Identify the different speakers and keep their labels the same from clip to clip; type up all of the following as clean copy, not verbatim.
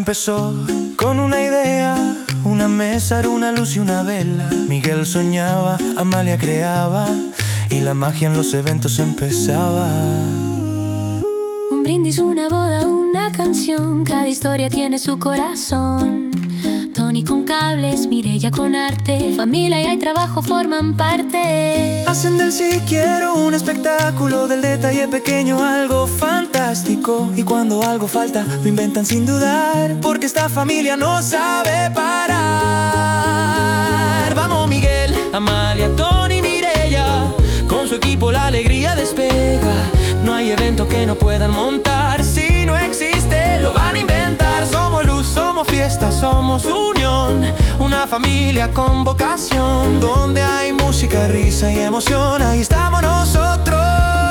Speaker 1: empezó con una idea, una mesa, era una luz y una vela. Miguel soñaba, Amalia creaba y la magia en los eventos empezaba.
Speaker 2: Un brindis, una boda, una canción, cada historia tiene su corazón. Tony con cables, Mireya con arte, familia y hay trabajo forman parte.
Speaker 1: Hacen del si quiero un espectáculo, del detalle pequeño algo fantástico. Y cuando algo falta, lo inventan sin dudar, porque esta familia no sabe parar. Vamos Miguel, Amalia, Tony, Mireya, con su equipo la alegría despega. No hay evento que no puedan montar, si no existe lo van a inventar. Somos luz, somos fiesta, somos unión, una familia con vocación. Donde hay música, risa y emoción, ahí estamos nosotros,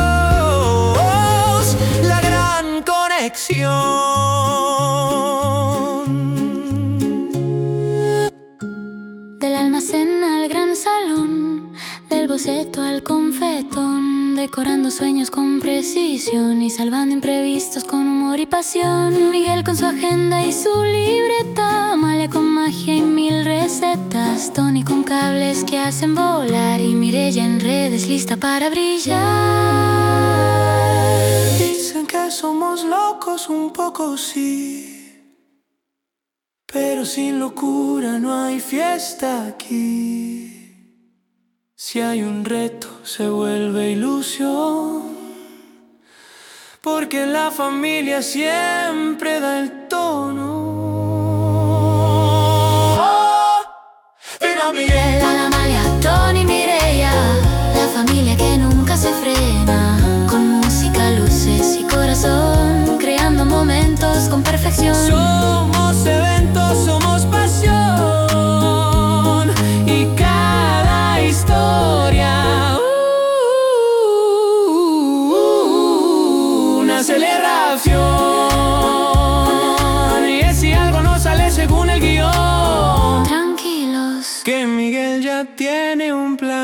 Speaker 1: la gran conexión.
Speaker 2: Del almacén al gran salón, del boceto al confetón, decorando sueños con precisión y salvando imprevistos con humor y pasión. Miguel con su agenda y su libreta, Amalia con magia y 1000 recetas, Tony con cables que hacen volar y Mireya en redes lista para brillar.
Speaker 1: Dicen que somos locos un poco, sí, pero sin locura no hay fiesta aquí. Si hay un reto, se vuelve ilusión, porque la familia siempre da el tono. Vino Miguel,
Speaker 2: Amalia, Tony, Mireya, la familia que nunca se frena, con música, luces y corazón, creando momentos con perfección.
Speaker 1: Somos eventos, somos pasión, y cada historia una celebración. Y si algo no sale según el guión,
Speaker 2: Tranquilos,
Speaker 1: que Miguel ya tiene un plan.